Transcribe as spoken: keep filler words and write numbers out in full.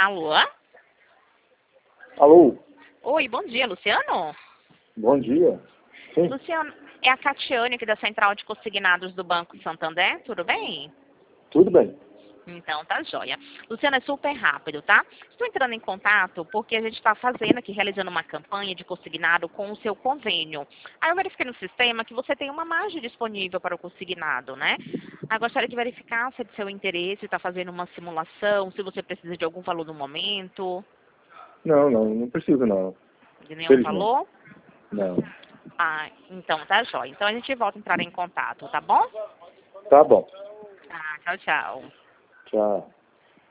Alô? Alô? Oi, bom dia, Luciano? Bom dia. Sim, Luciano, é a Catiane aqui da Central de Consignados do Banco Santander, tudo bem? tudo bem. Então, tá joia. Luciano, é super rápido, tá? Estou entrando em contato porque a gente está fazendo aqui, realizando uma campanha de consignado com o seu convênio. Aí eu verifiquei no sistema que você tem uma margem disponível para o consignado, né? Aí eu gostaria de verificar se é de seu interesse, está fazendo uma simulação, se você precisa de algum valor no momento, Não, não, não preciso não. de nenhum Felizmente. valor. Não. Ah, então tá jóia. Então a gente volta a entrar em contato, tá bom? Tá bom. Ah, tchau, tchau. Tchau.